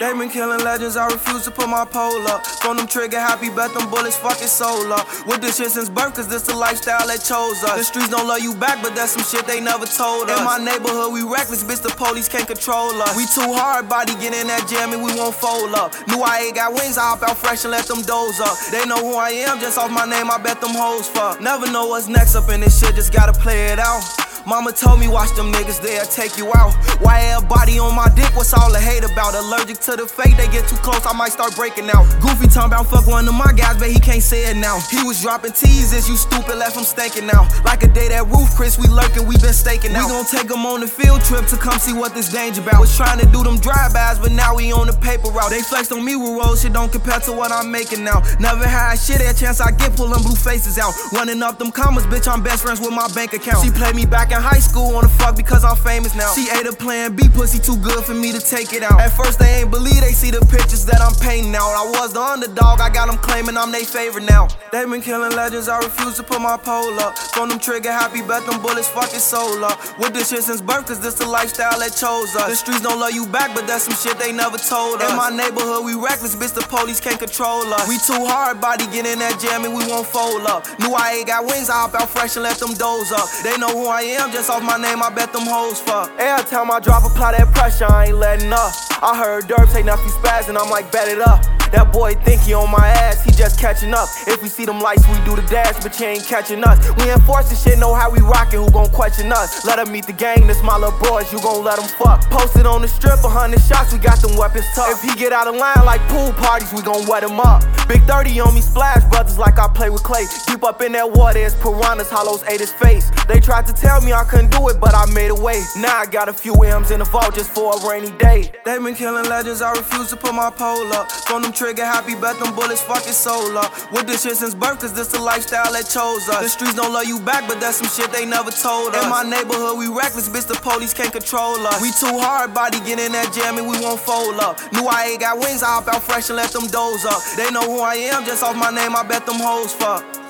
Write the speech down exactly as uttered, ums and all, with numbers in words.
They been killing legends, I refuse to put my pole up. From them trigger happy, bet them bullets fucking soul up. With this shit since birth, cause this the lifestyle that chose us. The streets don't love you back, but that's some shit they never told us. In my neighborhood, we reckless, bitch, the police can't control us. We too hard, body get in that jam and we won't fold up. Knew I ain't got wings, I hop out fresh and let them doze up. They know who I am, just off my name, I bet them hoes fuck. Never know what's next up in this shit, just gotta play it out. Mama told me watch them niggas, they'll take you out. Why everybody on my dick, what's all the hate about? Allergic to the fake, they get too close, I might start breaking out. Goofy talking about fuck one of my guys, but he can't say it now. He was dropping teases, you stupid, left him stinking out. Like a day that roof, Chris, we lurking, we been staking out. We gon' take him on the field trip to come see what this danger about. Was trying to do them drive-bys, but now we on the paper route. They flexed on me with roll shit, don't compare to what I'm making now. Never had shit, a chance I get, pull them blue faces out. Running up them commas, bitch, I'm best friends with my bank account. She played me back in high school on the fuck because I'm famous now. She ate a plan B, pussy too good for me to take it out. At first they ain't believe, they see the pictures that I'm painting out. I was the underdog, I got them claiming I'm they favorite now. They been killing legends, I refuse to put my pole up. From them trigger happy, bet them bullets fucking soul up. With this shit since birth, cause this the lifestyle that chose us. The streets don't love you back, but that's some shit they never told us. In my neighborhood, we reckless, bitch, the police can't control us. We too hard, body get in that jam and we won't fold up. Knew I ain't got wings, I hop out fresh and let them doze up. They know who I am, just off my name, I bet them hoes fuck. Every time I drop, apply that pressure, I ain't letting up. I heard Derp say nephew spaz and I'm like, bet it up. That boy think he on my ass, he just catching up. If we see them lights, we do the dash, but you ain't catching us. We enforce the shit, know how we rockin', who gon' question us? Let him meet the gang, this my little boys, you gon' let him fuck. Posted on the strip, a hundred shots, we got them weapons tough. If he get out of line like pool parties, we gon' wet him up. Big thirty on me, splash brothers like I play with clay. Deep up in that water, it's piranhas, hollows ate his face. They tried to tell me I couldn't do it, but I made a way. Now I got a few M's in the vault just for a rainy day. They been killing legends, I refuse to put my pole up. From them trigger happy, bet them bullets fucking soul up. With this shit since birth, cause this the lifestyle that chose us. The streets don't love you back, but that's some shit they never told us. In my neighborhood, we reckless, bitch, the police can't control us. We too hard, body get in that jam and we won't fold up. Knew I ain't got wings, I hop out fresh and let them doze up. They know who I am, just off my name, I bet them hoes fuck.